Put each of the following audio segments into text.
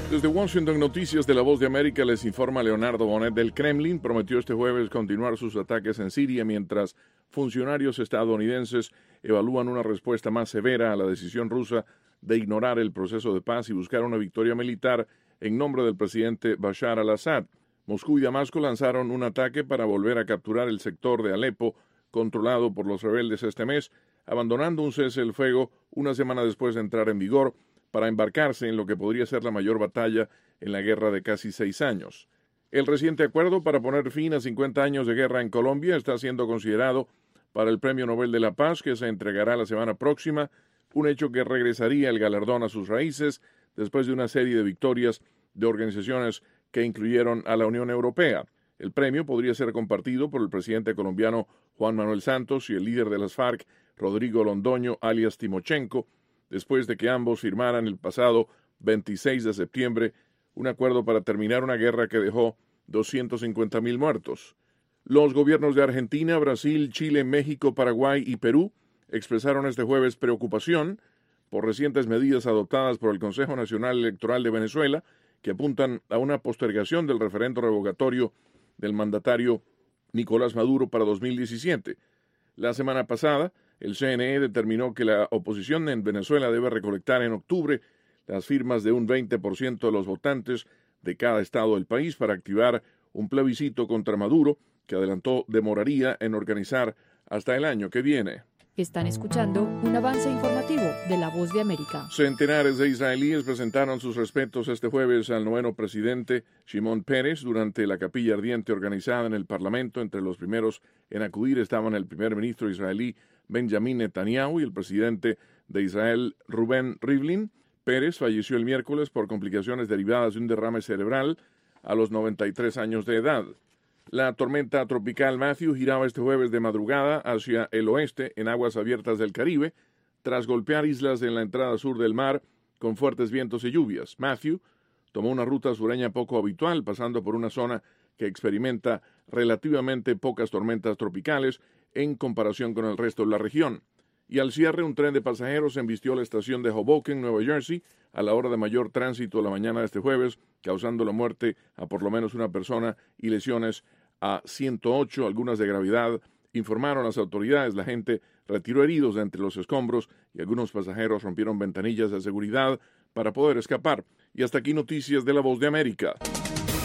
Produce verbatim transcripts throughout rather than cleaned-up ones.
Desde Washington, Noticias de la Voz de América, les informa Leonardo Bonet. Del Kremlin prometió este jueves continuar sus ataques en Siria mientras funcionarios estadounidenses evalúan una respuesta más severa a la decisión rusa de ignorar el proceso de paz y buscar una victoria militar en nombre del presidente Bashar al-Assad. Moscú y Damasco lanzaron un ataque para volver a capturar el sector de Alepo controlado por los rebeldes este mes, abandonando un cese el fuego una semana después de entrar en vigor, para embarcarse en lo que podría ser la mayor batalla en la guerra de casi seis años. El reciente acuerdo para poner fin a cincuenta años de guerra en Colombia está siendo considerado para el Premio Nobel de la Paz, que se entregará la semana próxima, un hecho que regresaría el galardón a sus raíces después de una serie de victorias de organizaciones que incluyeron a la Unión Europea. El premio podría ser compartido por el presidente colombiano Juan Manuel Santos y el líder de las FARC, Rodrigo Londoño, alias Timochenko, después de que ambos firmaran el pasado veintiséis de septiembre un acuerdo para terminar una guerra que dejó doscientos cincuenta mil muertos. Los gobiernos de Argentina, Brasil, Chile, México, Paraguay y Perú expresaron este jueves preocupación por recientes medidas adoptadas por el Consejo Nacional Electoral de Venezuela que apuntan a una postergación del referendo revocatorio del mandatario Nicolás Maduro para dos mil diecisiete. La semana pasada, el C N E determinó que la oposición en Venezuela debe recolectar en octubre las firmas de un veinte por ciento de los votantes de cada estado del país para activar un plebiscito contra Maduro que adelantó demoraría en organizar hasta el año que viene. Están escuchando un avance informativo de La Voz de América. Centenares de israelíes presentaron sus respetos este jueves al noveno presidente Shimon Peres durante la capilla ardiente organizada en el Parlamento. Entre los primeros en acudir estaban el primer ministro israelí Benjamin Netanyahu y el presidente de Israel Reuven Rivlin. Peres falleció el miércoles por complicaciones derivadas de un derrame cerebral a los noventa y tres años de edad. La tormenta tropical Matthew giraba este jueves de madrugada hacia el oeste en aguas abiertas del Caribe, tras golpear islas en la entrada sur del mar con fuertes vientos y lluvias. Matthew tomó una ruta sureña poco habitual, pasando por una zona que experimenta relativamente pocas tormentas tropicales en comparación con el resto de la región. Y al cierre, un tren de pasajeros embistió la estación de Hoboken, Nueva Jersey, a la hora de mayor tránsito la mañana de este jueves, causando la muerte a por lo menos una persona y lesiones a ciento ocho, algunas de gravedad, informaron las autoridades. La gente retiró heridos de entre los escombros y algunos pasajeros rompieron ventanillas de seguridad para poder escapar. Y hasta aquí Noticias de la Voz de América.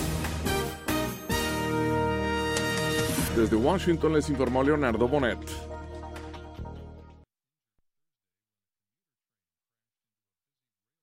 Desde Washington les informó Leonardo Bonet.